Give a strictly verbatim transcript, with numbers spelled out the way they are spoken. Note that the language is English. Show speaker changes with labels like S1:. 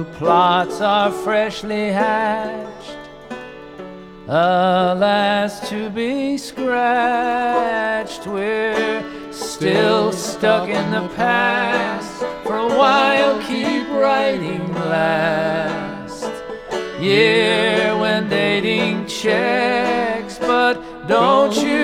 S1: plots are freshly hatched, alas to be scratched. We're still stuck in the past. For a while keep writing last year when dating checks. But don't you